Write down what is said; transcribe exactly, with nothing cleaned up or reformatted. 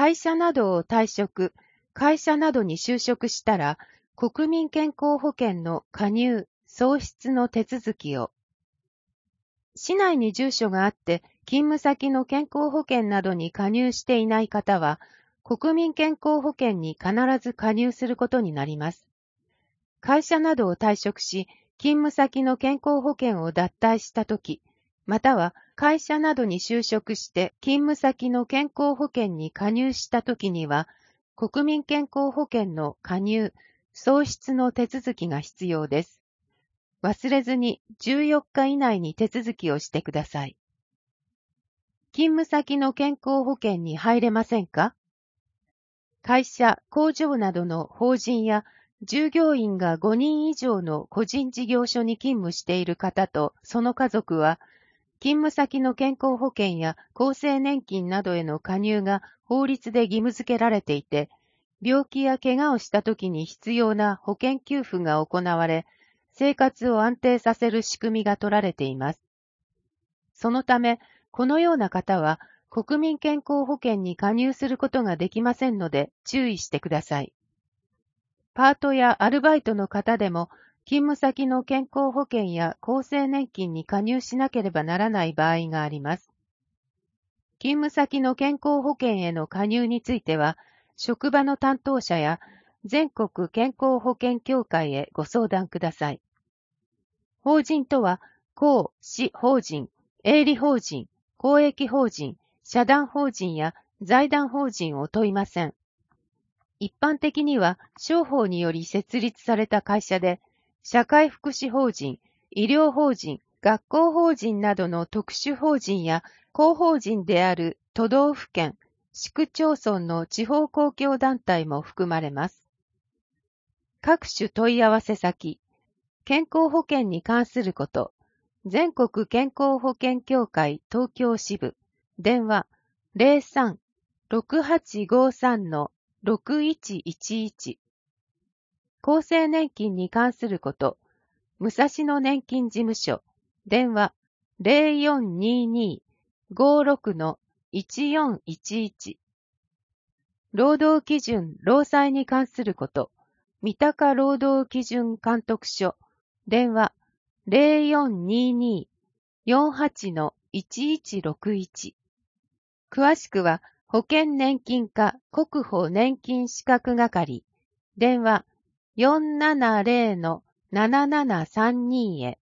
会社などを退職、会社などに就職したら、国民健康保険の加入、創出の手続きを。市内に住所があって、勤務先の健康保険などに加入していない方は、国民健康保険に必ず加入することになります。会社などを退職し、勤務先の健康保険を脱退したとき、または会社などに就職して勤務先の健康保険に加入したときには、国民健康保険の加入、創出の手続きが必要です。忘れずにじゅうよっか以内に手続きをしてください。勤務先の健康保険に入れませんか？会社、工場などの法人や従業員がごにん以上の個人事業所に勤務している方とその家族は、勤務先の健康保険や厚生年金などへの加入が法律で義務付けられていて、病気や怪我をしたときに必要な保険給付が行われ、生活を安定させる仕組みが取られています。そのため、このような方は国民健康保険に加入することができませんので注意してください。パートやアルバイトの方でも、勤務先の健康保険や厚生年金に加入しなければならない場合があります。勤務先の健康保険への加入については、職場の担当者や全国健康保険協会へご相談ください。法人とは、公、私法人、営利法人、公益法人、社団法人や財団法人を問いません。一般的には、商法により設立された会社で、社会福祉法人、医療法人、学校法人などの特殊法人や公法人である都道府県、市区町村の地方公共団体も含まれます。各種問い合わせ先、健康保険に関すること、全国健康保険協会東京支部、電話 ゼロさん ろくはちごさん ろくいちいちいち。厚生年金に関すること、武蔵野年金事務所、電話 ゼロよんにーにー ごーろく いちよんいちいち。労働基準労災に関すること、三鷹労働基準監督署、電話 ゼロよんにーにー よんはち いちいちろくいち。詳しくは、保険年金課国保年金資格係、電話よんななゼロ ななななさんにへ。